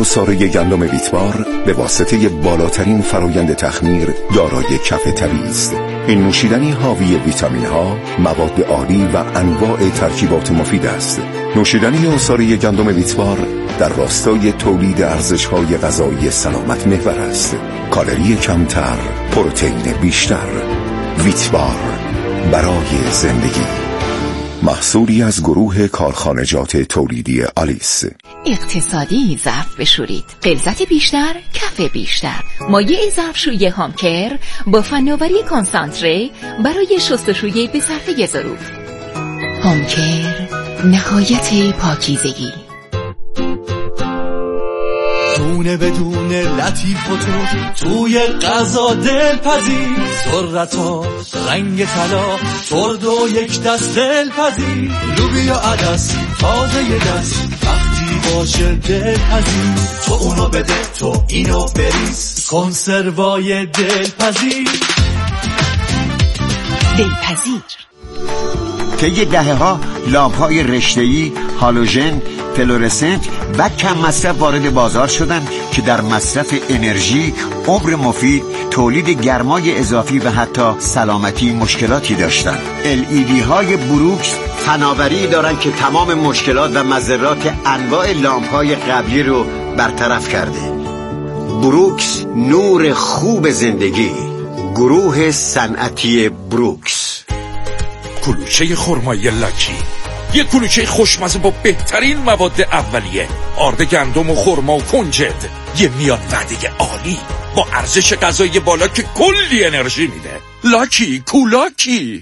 عصاره گندم ویتبار به واسطه بالاترین فرایند تخمیر دارای کف طبیعی است. این نوشیدنی حاوی ویتامین ها، مواد عالی و انواع ترکیبات مفید است. نوشیدنی عصاره گندم ویتبار در راستای تولید ارزش‌های غذایی سلامت محور است. کالری کمتر، پروتئین بیشتر. ویتبار برای زندگی. محصولی از گروه کارخانجات تولیدی آلیس. اقتصادی ظرف بشورید، غلظت بیشتر، کف بیشتر. مایع ظرفشویی هامکر با فناوری کانسانتره برای شستشوی به صرفه ظروف. هامکر، نهایت پاکیزگی. دونه بدون لطیف و توی غذا دلپذیر، ذرتا رنگ طلا، ترد و یک دست دلپذیر، لوبیا عدس تازه ی دست وقتی باشه دلپذیر، تو اونو بده تو اینو بریز، کنسروای دلپذیر. دلپذیر. طی دهه‌ها لامپ‌های رشته‌ای، هالوژن، فلورسنت و کم مصرف وارد بازار شدند که در مصرف انرژی، عمر مفید، تولید گرمای اضافی و حتی سلامتی مشکلاتی داشتند. LED های بروکس فناوری دارند که تمام مشکلات و مضرات انواع لامپ‌های قبلی رو برطرف کرده. بروکس، نور خوب زندگی. گروه صنعتی بروکس. کلوچه خرمایی لاکی، یک کلوچه خوشمزه با بهترین مواد اولیه، آرد گندم و خرما و کنجد، یه میاد وعده عالی با ارزش غذایی بالا که کلی انرژی میده. لاکی کولاکی.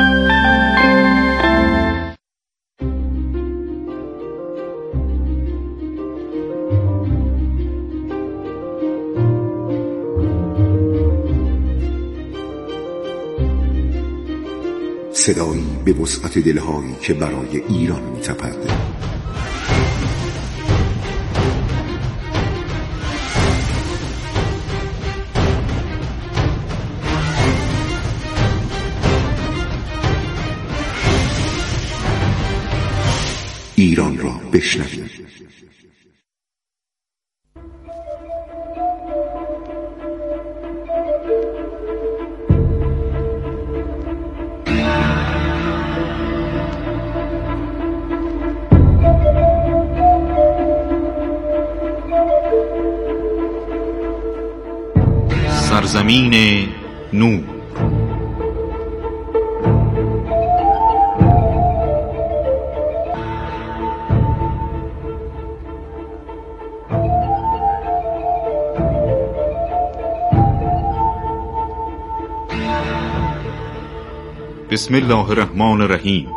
صدایی به وسعت دلهایی که برای ایران می‌تپد. ایران را بشنوید. سرزمین نور. بسم الله الرحمن الرحیم.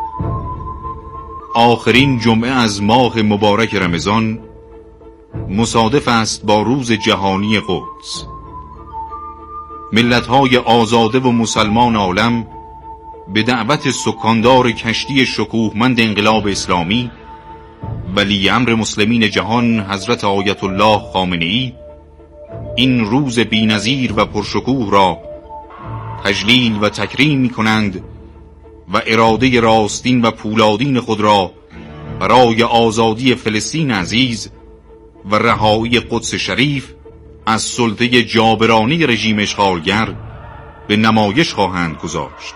آخرین جمعه از ماه مبارک رمضان مصادف است با روز جهانی قدس. ملت‌های آزاده و مسلمان عالم به دعوت سکاندار کشتی شکوهمند انقلاب اسلامی، ولی امر مسلمین جهان حضرت آیت الله خامنه‌ای، این روز بی‌نظیر و پرشکوه را تجلیل و تکریم می‌کنند و اراده راستین و پولادین خود را برای آزادی فلسطین عزیز و رهایی قدس شریف از سلطه جابرانی رژیم اشغالگر به نمایش خواهند گذاشت.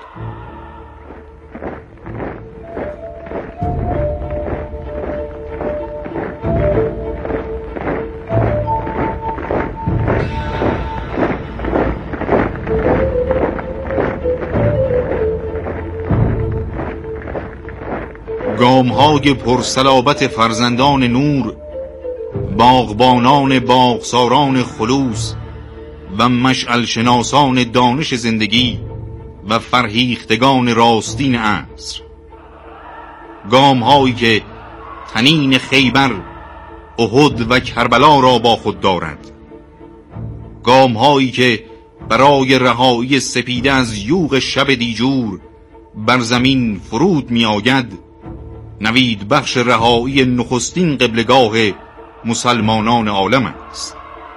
گام‌های پرصلابت فرزندان نور، باغبانان باغساران خلوص و مشعل شناسان دانش زندگی و فرهیختگان راستین عصر، گام‌هایی که تنین خیبر، احد و کربلا را با خود دارد، گام‌هایی که برای رهایی سپیده از یوغ شب دیجور بر زمین فرود می آید، نوید بخش رهایی نخستین قبلگاه مسلمانان عالم است.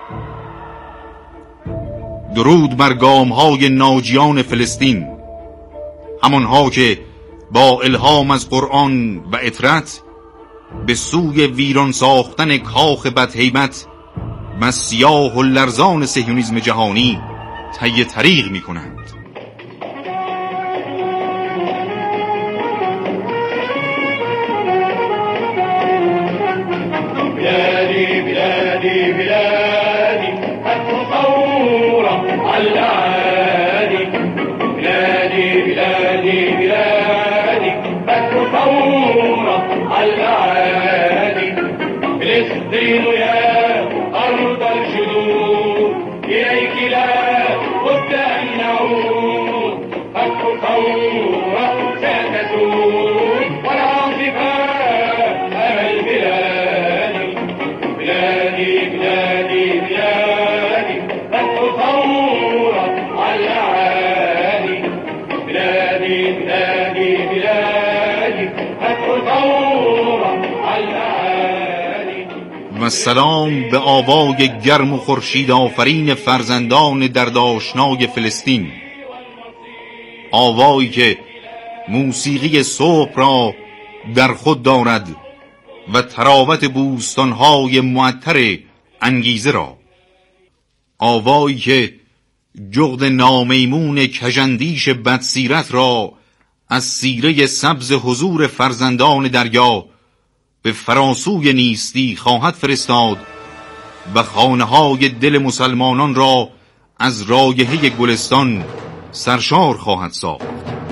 درود بر گام‌های ناجیان فلسطین، همانها که با الهام از قرآن و اطرت به سوی ویران ساختن کاخ بدهیبت و سیاه و لرزان صهیونیسم جهانی طی طریق می کنند. بلادي بلادي بلادي الثورة على الأعادي بلادي بلادي بلادي الثورة على الأعادي فلسطين يا أرض الجدود إليك لا بد أن نعود الثورة ستزول والعاصفة أمل بلادي بلادي بلادي بلادي الثورة على الأعادي بلادي بلادي بلادي الثورة على الأعادي. و سلام به آوای گرم و خورشید آفرین فرزندان دردآشنای فلسطین، آوایی که موسیقی صبح را در خود دارد و تراوت بوستانهای معطر انگیزه را، آوایی که جغد نامیمون کژاندیش بدسیرت را از سیره سبز حضور فرزندان دریا به فراسوی نیستی خواهد فرستاد و خانه‌های دل مسلمانان را از رایحه گلستان سرشار خواهد ساخت.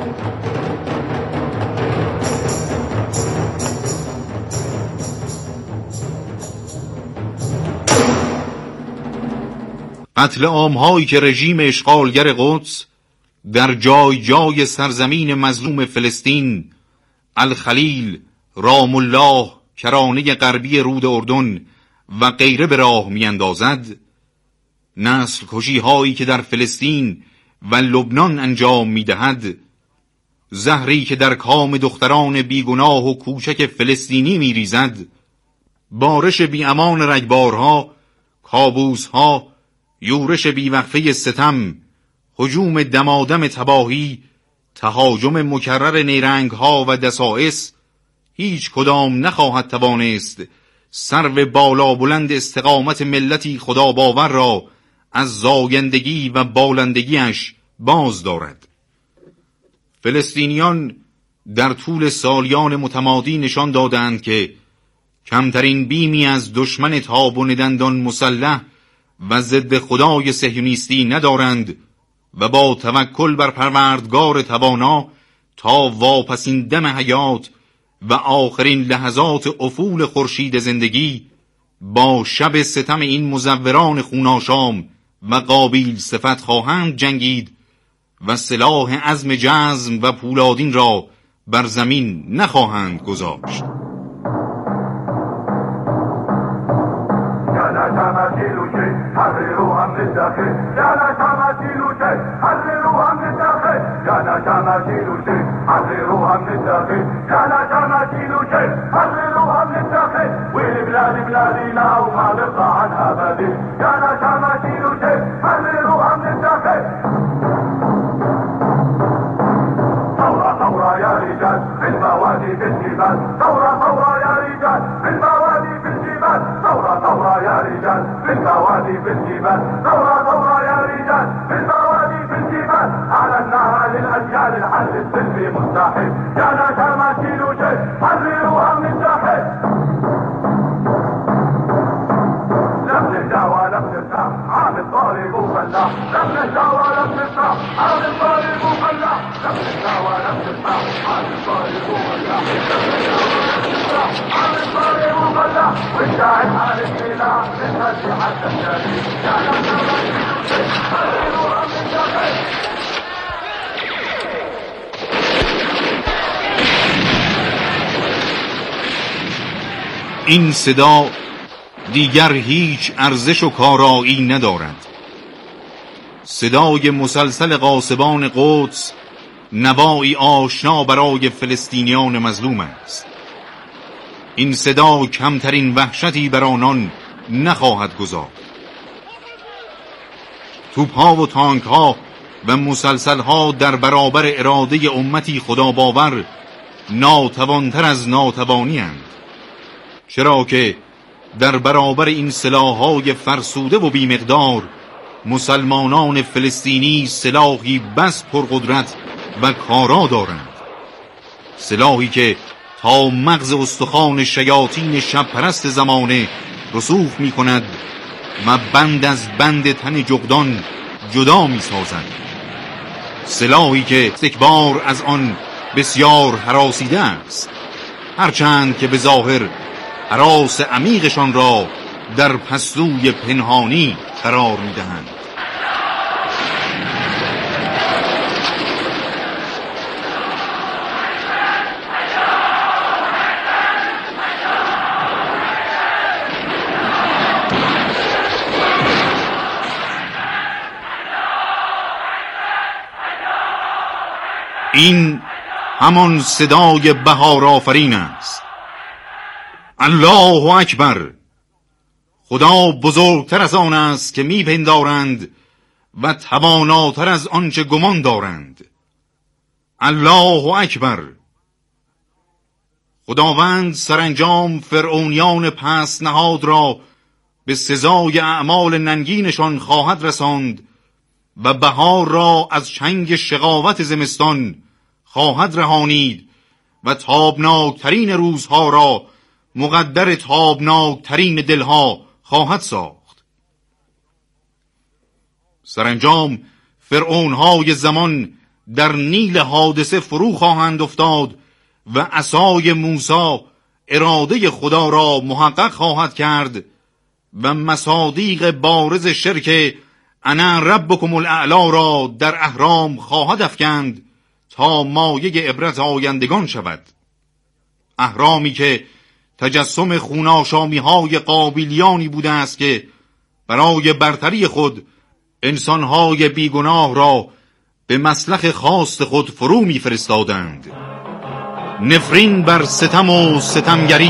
قتل عام‌هایی که رژیم اشغالگر قدس در جای جای سرزمین مظلوم فلسطین، الخلیل، رام الله، کرانه غربی رود اردن و غیره به راه می‌اندازد، نسل کشی هایی که در فلسطین و لبنان انجام می‌دهد، زهری که در کام دختران بیگناه و کوچک فلسطینی می‌ریزد، بارش بی‌امان رگبارها، کابوس‌ها، یورش بیوقفه ستم، هجوم دمادم تباهی، تهاجم مکرر نیرنگ‌ها و دسائس، هیچ کدام نخواهد توانست سرو بالا بلند استقامت ملتی خدا باور را از زایندگی و بالندگیش باز دارد. فلسطینیان در طول سالیان متمادی نشان دادند که کمترین بیمی از دشمن تابان دندان مسلح و ضد خدای صهیونیستی ندارند و با توکل بر پروردگار توانا تا واپسین دم حیات و آخرین لحظات افول خورشید زندگی با شب ستم این مزوران خوناشام و قابیل صفت خواهند جنگید و سلاح عزم جزم و پولادین را بر زمین نخواهند گذاشت. حرروها من الداخل يا لا تماثيل شيء حرروها من الداخل يا لا تماثيل شيء حرروها من الداخل يا لا تماثيل شيء حرروها من الداخل والبلاد بلادي لا وما نرضى عنها بديل يا لا تماثيل شيء حرروها من الداخل. ثورة ثورة يا رجال في البوادي في الجبال ثورة ثورة يا رجال في البوادي في الجبال ثورة ثورة يا رجال في البوادي في الجبال ثورة ثورة يا رجال في البوادي في الجبال أعلناها للأجيال الحل السلمي مستحيل يا لا تماثيل شيء حرروها من الداخل. لم نهدى ولم نرتاح عام الطالب وفلاح لم نهدى ولم نرتاح عام الطالب وفلاح لم نهدى ولم نرتاح عام الطالب وفلاح عام الطالب وفلاح والشاعر حال السلاح للهدي حتى الشريف يا لا تماثيل شيء حرروها من الداخل. این صدا دیگر هیچ ارزش و کارایی ندارد. صدای مسلسل غاصبان قدس نوایی آشنا برای فلسطینیان مظلوم است. این صدا کمترین وحشتی بر آنان نخواهد گذارد. توپ‌ها و تانک‌ها و مسلسل‌ها در برابر اراده امتی خدا باور ناتوانتر از ناتوانی اند، چرا که در برابر این سلاح‌های فرسوده و بیمقدار مسلمانان فلسطینی سلاحی بس پرقدرت و کارا دارند، سلاحی که تا مغز استخوان شیاطین شب پرست زمانه رسوخ می کند و بند از بند تن جغدان جدا می سازند، سلاحی که استکبار از آن بسیار هراسیده است، هرچند که به ظاهر هراس عمیقشان را در پستوی پنهانی قرار می دهند. این همان صدای بهار آفرین است. الله اکبر. خدا بزرگتر از آن است که میپندارند و تواناتر از آنچه گمان دارند. الله اکبر. خداوند سرانجام فرعونیان پست نهاد را به سزای اعمال ننگینشان خواهد رساند و بهار را از چنگ شقاوت زمستان خواهد رهانید و تابناکترین روزها را مقدر تابناکترین دلها خواهد ساخت. سرانجام فرعونهای زمان در نیل حادثه فرو خواهند افتاد و عصای موسی اراده خدا را محقق خواهد کرد و مصادیق بارز شرک انا ربکم الاعلی را در اهرام خواهد افکند تا مایه عبرت آیندگان شود. اهرامی که تجسم خوناشامی‌های قابیلیانی بوده است که برای برتری خود انسان‌های بیگناه را به مسلخ خواست خود فرو می‌فرستادند. نفرین بر ستم و ستمگری.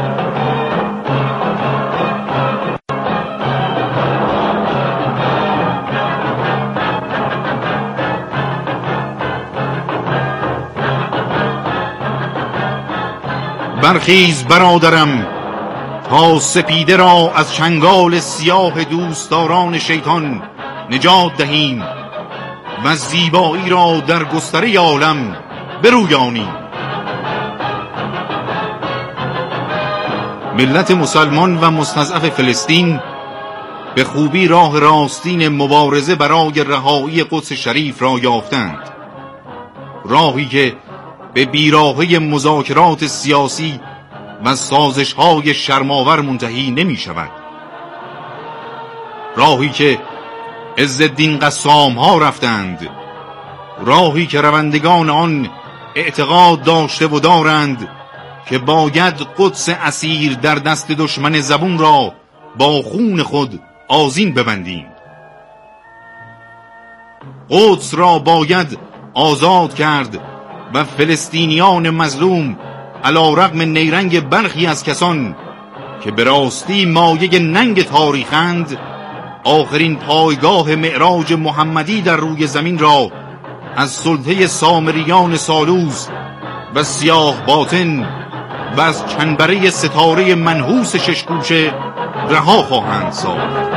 برخیز برادرم تا سپیده را از چنگال سیاه دوستداران شیطان نجات دهیم و زیبایی را در گستره عالم برویانیم. ملت مسلمان و مستضعف فلسطین به خوبی راه راستین مبارزه برای رهایی قدس شریف را یافتند، راهی که به بیراهه مذاکرات سیاسی و سازش‌های شرم‌آور منتهی نمی شود، راهی که عزالدین قسام‌ها رفتند، راهی که روندگان آن اعتقاد داشته و دارند که باید قدس اسیر در دست دشمن زبون را با خون خود آذین ببندیم. قدس را باید آزاد کرد و فلسطینیان مظلوم علی رغم نیرنگ برخی از کسان که به راستی مایه ننگ تاریخند، آخرین پایگاه معراج محمدی در روی زمین را از سلطه سامریان سالوس و سیاه باطن و از چنبره ستاره منحوس ششگوشه رها خواهند ساخت.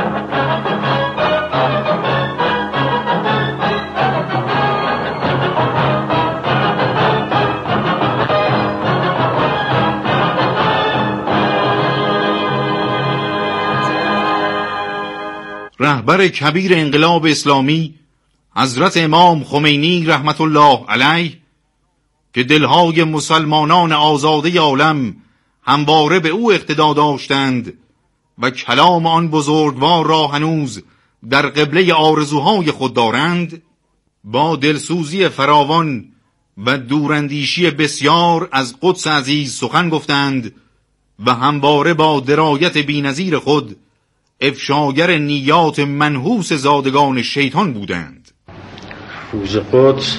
رهبر کبیر انقلاب اسلامی حضرت امام خمینی رحمت الله علیه که دلهای مسلمانان آزاده عالم همواره به او اقتدا داشتند و کلام آن بزرگوار را هنوز در قبله آرزوهای خود دارند، با دلسوزی فراوان و دوراندیشی بسیار از قدس عزیز سخن گفتند و همواره با درایت بی‌نظیر خود افشاگر نیات منحوس زادگان شیطان بودند. روز قدس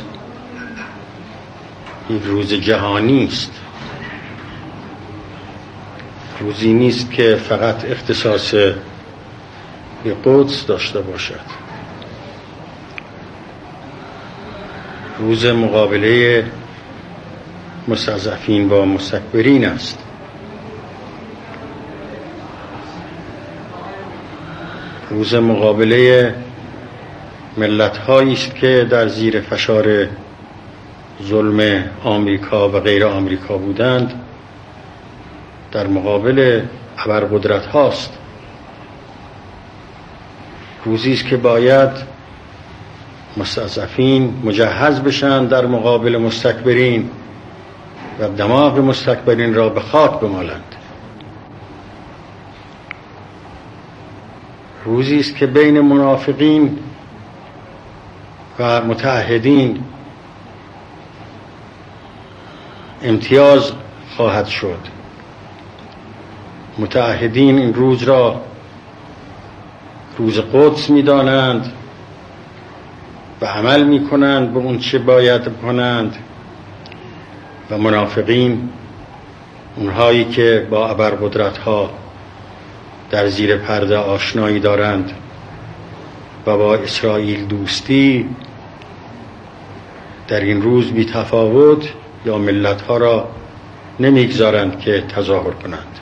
یک روز جهانی است، روزی نیست که فقط اختصاص به قدس داشته باشد. روز مقابله مستضعفین با مستکبرین است. روز مقابله ملت‌هایی است که در زیر فشار ظلم آمریکا و غیر آمریکا بودند، در مقابل ابرقدرت هاست. روزی است که باید مستضعفین مجهز بشن در مقابل مستکبرین و دماغ مستکبرین را به خاک بمالند. روزی است که بین منافقین و متعهدین امتیاز خواهد شد. متعهدین این روز را روز قدس می‌دانند و عمل می‌کنند به اون چه باید کنند، و منافقین، اونهایی که با ابرقدرت‌ها در زیر پرده آشنایی دارند و با اسرائیل دوستی، در این روز بی تفاوت یا ملت‌ها را نمیگذارند که تظاهر کنند.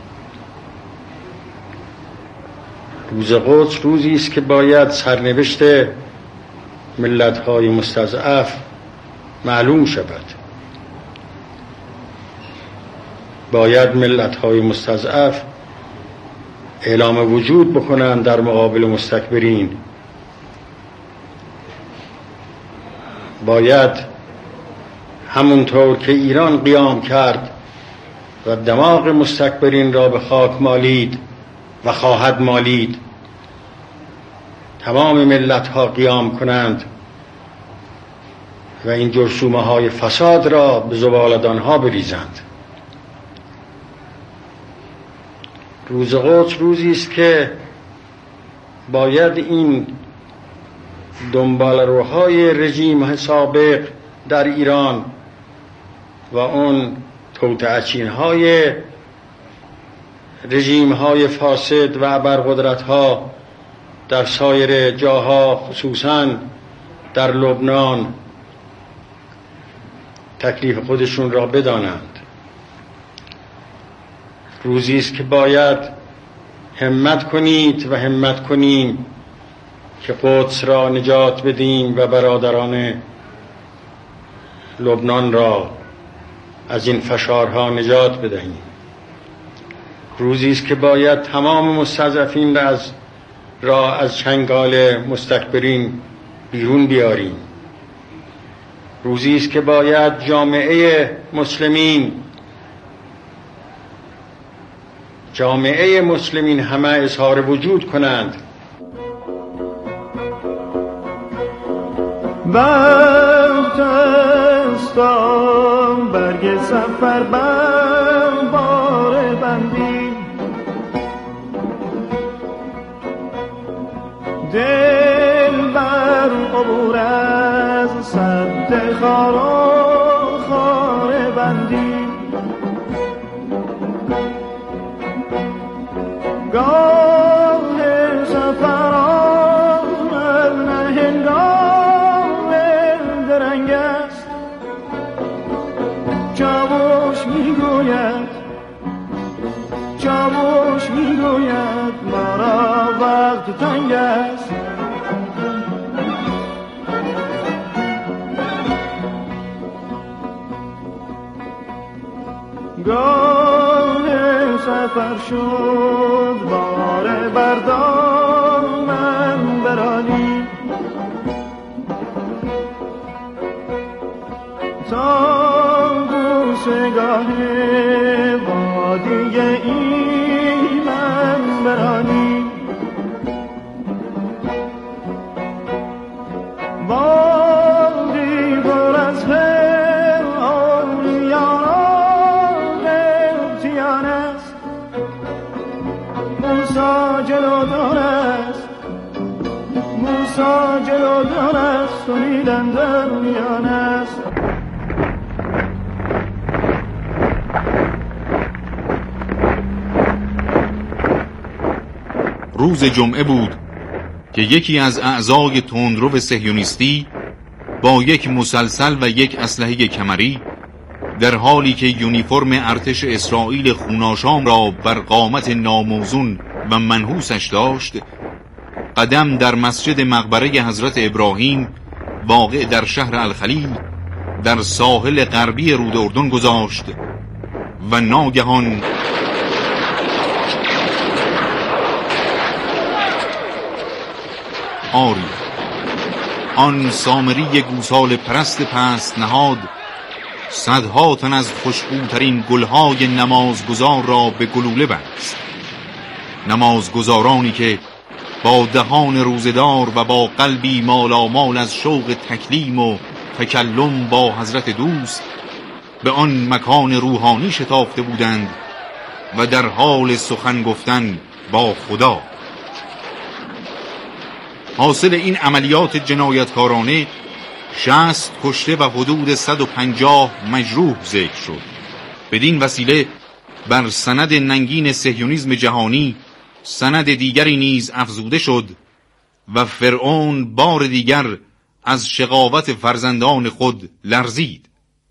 روز قدس روزی است که باید سرنوشت ملت‌های مستضعف معلوم شود. باید ملت‌های مستضعف اعلام وجود بکنند در مقابل مستکبرین. باید همونطور که ایران قیام کرد و دماغ مستکبرین را به خاک مالید و خواهد مالید، تمام ملت‌ها قیام کنند و این جرثومه‌های فساد را به زباله‌دان‌ها بریزند. روز قدس روزی است که باید این دنباله‌روهای رژیم سابق در ایران و اون توطئه‌چین‌های رژیم‌های فاسد و ابرقدرت‌ها در سایر جاها، خصوصاً در لبنان، تکلیف خودشون را بدانند. روزی است که باید همت کنید و همت کنیم که قدس را نجات بدیم و برادران لبنان را از این فشارها نجات بدهیم. روزی است که باید تمام مستضعفین را از چنگال مستکبرین بیرون بیاریم. روزی است که باید جامعه مسلمین همه اظهار وجود کنند. وقت است برگ سفر بر بار بندی، دل بر عبور از سد خار بندی. گاه سفران از هنگام درنگ است، چاوش میگوید ما را وقت تنگ است. گاه سفر شد بار بردار من برانی، تا بوسگاه وادی ایمن برانی. وادی پر از موسی جلودار است و نیدن در میان است. روز جمعه بود که یکی از اعضای تندرو صهیونیستی با یک مسلسل و یک اسلحه کمری، در حالی که یونیفرم ارتش اسرائیل خوناشام را بر قامت ناموزون و منحوسش داشت، قدم در مسجد مقبره حضرت ابراهیم واقع در شهر الخلیل در ساحل غربی رود اردن گذاشت و ناگهان آری آن سامری گوسال پرست پست نهاد صدها تن از خوشبوترین گلهای نمازگزار را به گلوله بست. نمازگزارانی که با دهان روزدار و با قلبی مالامال از شوق تکلیم و تکلم با حضرت دوست به آن مکان روحانی شتافته بودند و در حال سخن گفتن با خدا. حاصل این عملیات جنایتکارانه 60 کشته و حدود 150 مجروح ذکر شد. بدین وسیله بر سند ننگین صهیونیسم جهانی سند دیگری نیز افزوده شد و فرعون بار دیگر از شقاوت فرزندان خود لرزید.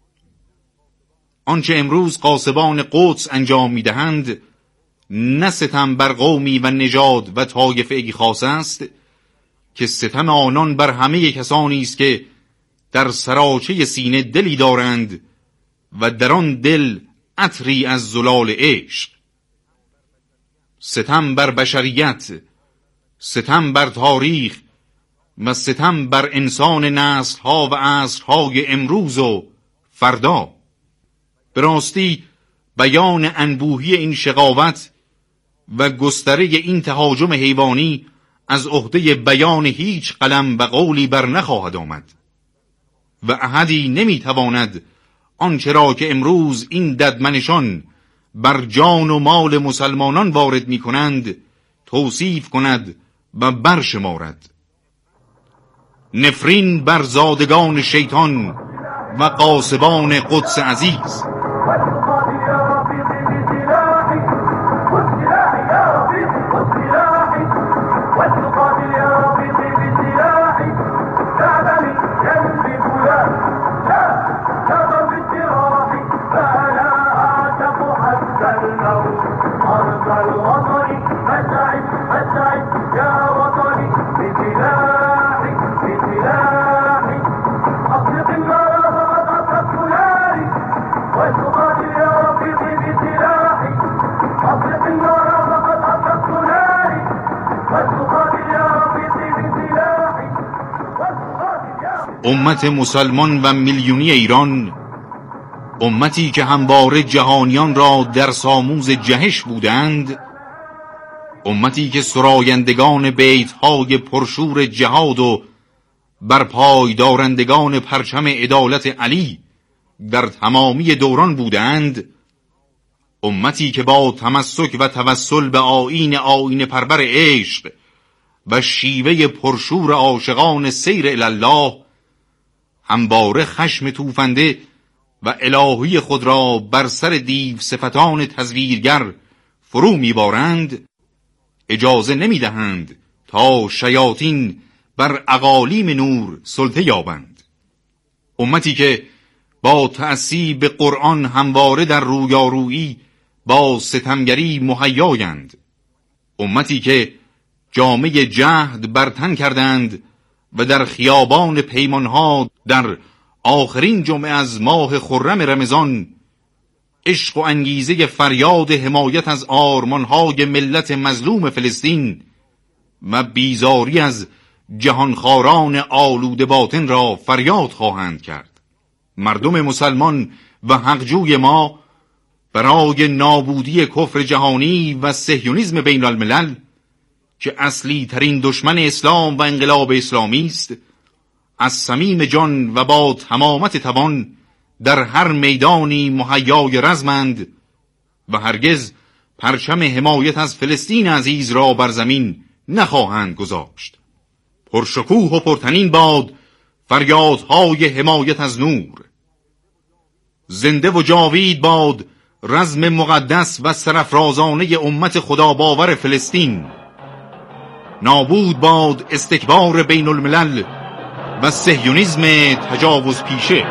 آنچه امروز غاصبان قدس انجام می‌دهند نه ستم بر قومی و نژاد و طایفه‌ای خاص است که ستم آنان بر همه کسانی است که در سراچه سینه دلی دارند و در آن دل عطری از زلال عشق. ستم بر بشریت، ستم بر تاریخ و ستم بر انسان نسل‌ها و عصرهای امروز و فردا. به راستی بیان انبوهی این شقاوت و گستره این تهاجم حیوانی از عهده بیان هیچ قلم و قولی بر نخواهد آمد و احدی نمیتواند آنچه را که امروز این ددمنشان بر جان و مال مسلمانان وارد می کنند توصیف کند و برشمارد. نفرین بر زادگان شیطان و غاصبان قدس عزیز. امت مسلمان و میلیونی ایران، امتی که همواره جهانیان را در ساموز جهش بودند، امتی که سرایندگان بیتهای پرشور جهاد و برپای دارندگان پرچم عدالت علی در تمامی دوران بودند، امتی که با تمسک و توسل به آیین پرور عشق و شیوه پرشور عاشقان سیر الله همواره خشم توفنده و الهی خود را بر سر دیو صفتان تزویرگر فرو میبارند، اجازه نمیدهند تا شیاطین بر اقالیم نور سلطه یابند. امتی که با تأسی به قرآن همواره در رویارویی با ستمگری مهیایند، امتی که جامه جهد بر تن کردند و در خیابان پیمانها در آخرین جمعه از ماه خرم رمضان عشق و انگیزه فریاد حمایت از آرمانهای ملت مظلوم فلسطین و بیزاری از جهانخواران آلوده باطن را فریاد خواهند کرد. مردم مسلمان و حقجوی ما برای نابودی کفر جهانی و صهیونیسم بین الملل که اصلی ترین دشمن اسلام و انقلاب اسلامی است، از صمیم جان و با تمامت توان در هر میدانی مهیای رزمند و هرگز پرچم حمایت از فلسطین عزیز را بر زمین نخواهند گذاشت. پرشکوه و پرتنین باد فریادهای حمایت از نور. زنده و جاوید باد رزم مقدس و سرافرازانه امت خدا باور فلسطین. نابود باد استکبار بین الملل و صهیونیسم تجاوز پیشه.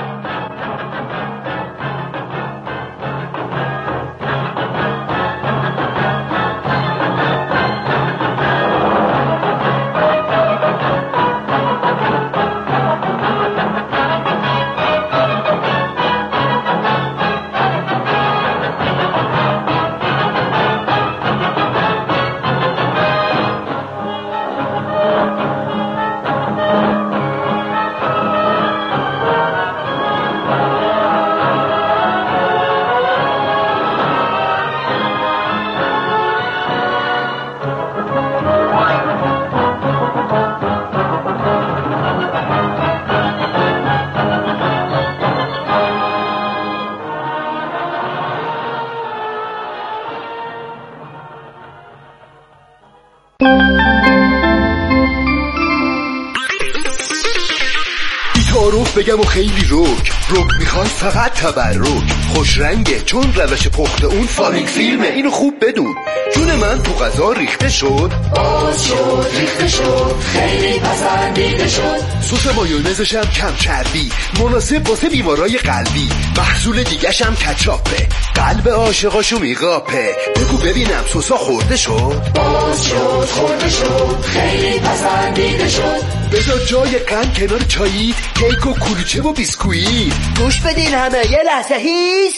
بگم و خیلی روک میخواد فقط تبرک، خوش رنگه چون روش پخت اون فالینگ فیلمه، اینو خوب بدون. جون من تو غذا ریخته شد، باز شد ریخته شد، خیلی پسندیده شد. سس مایونزش هم کم چربی، مناسب واسه بیمارای قلبی. محصول دیگه‌ش هم کچاپه، قلب عاشقاشو میقاپه. بگو ببینم سسا خورده شد، باز شد خورده شد، خیلی پسندیده شد. بذار جای قند کنار چاییت، کیک و کلوچه و بیسکویت. گوش بدین همه یه لحظه هیست.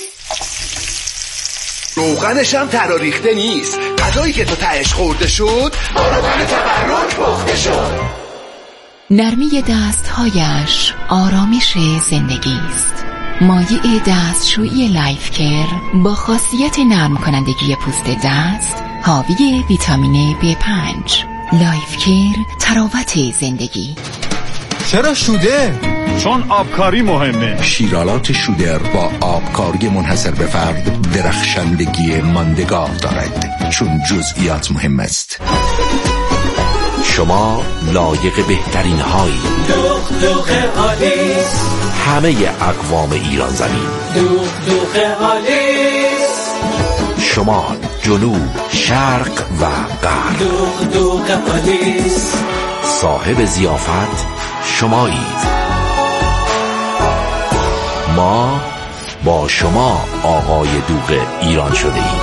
روغنش هم تراریخته نیست، غذایی که تو تهش خورده شد با روغن تبرک پخته شد. نرمی دستهایش آرامش زندگی است. مایع دستشویی لایف کیر با خاصیت نرم کنندگی پوست دست، حاوی ویتامین B5. لایف کیر تراوت زندگی. چرا شوده؟ چون آبکاری مهمه. شیرالات شودر با آبکاری منحصر به فرد درخشندگی ماندگار دارد، چون جزئیات مهم است. شما لایق بهترین هایی. دوغ آلیس، همه اقوام ایران زمین. دوغ آلیس، شمال، جنوب، شرق و غرب. دوغ آلیس. صاحب ضیافت شمایید. ما با شما آقای دوغ ایران شده ایم.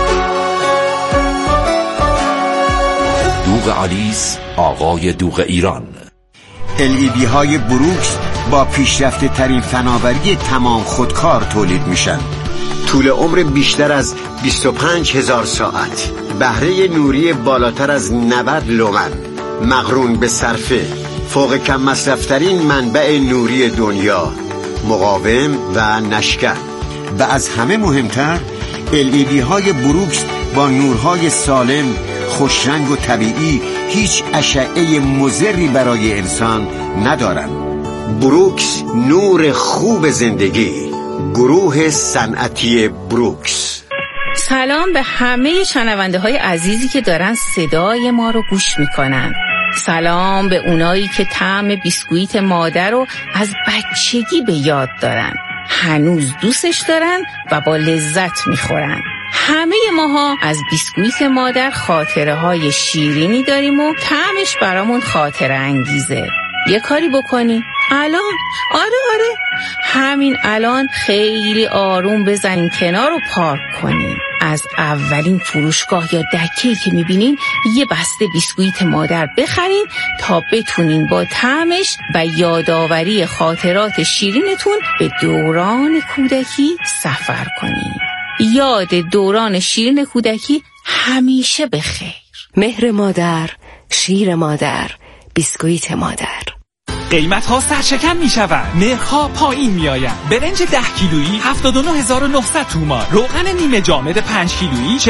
دوغ آلیس، آقای دوغ ایران. LED های بروکس با پیشرفته ترین فناوری تمام خودکار تولید میشن. طول عمر بیشتر از 25,000 ساعت، بهره نوری بالاتر از 90 لومن، مقرون به صرفه، فوق کم مصرفترین منبع نوری دنیا، مقاوم و نشکن. و از همه مهمتر LED های بروکس با نورهای سالم، خوشرنگ و طبیعی، هیچ اشعه مضری برای انسان ندارن. بروکس، نور خوب زندگی. گروه صنعتی بروکس. سلام به همه شنونده های عزیزی که دارن صدای ما رو گوش میکنن. سلام به اونایی که طعم بیسکویت مادر رو از بچگی به یاد دارن، هنوز دوستش دارن و با لذت میخورن. همه ماها از بیسکویت مادر خاطره های شیرینی داریم و طعمش برامون خاطره انگیزه. یه کاری بکنی الان، آره همین الان خیلی آروم بزنین کنار و پارک کنین. از اولین فروشگاه یا دکه‌ای که میبینین یه بسته بیسکویت مادر بخرین تا بتونین با طعمش و یادآوری خاطرات شیرینتون به دوران کودکی سفر کنین. یاد دوران شیرین کودکی همیشه بخیر. مهر مادر، شیر مادر، بیسکویت مادر. قیمت‌ها سرشکن می‌شوند، نرخ‌ها پایین می‌آیند. برنج 10 کیلویی 79900 تومان، روغن نیمه جامد 5 کیلویی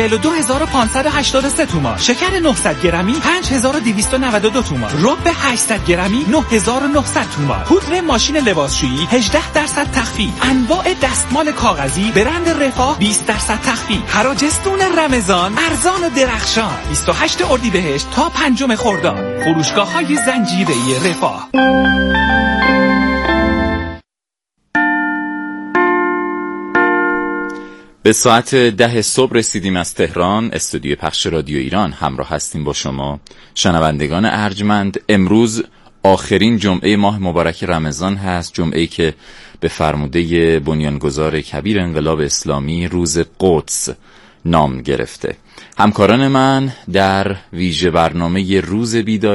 42583 تومان، شکر 900 گرمی 5292 تومان، رب 800 گرمی 9900 تومان، پودر ماشین لباسشویی 18% تخفیف، انواع دستمال کاغذی برند رفاه 20% تخفیف. حراجستون رمضان ارزان و درخشان 28 اردیبهشت تا 5 خرداد. فروشگاه‌های زنجیره‌ای رفاه. به ساعت 10 صبح رسیدیم از تهران، استودیو پخش رادیو ایران. همراه هستیم با شما شنوندگان ارجمند. امروز آخرین جمعه ماه مبارک رمضان هست، جمعه‌ای که به فرموده بنیانگذار کبیر انقلاب اسلامی روز قدس نام گرفته. همکاران من در ویژه برنامه روز بیداری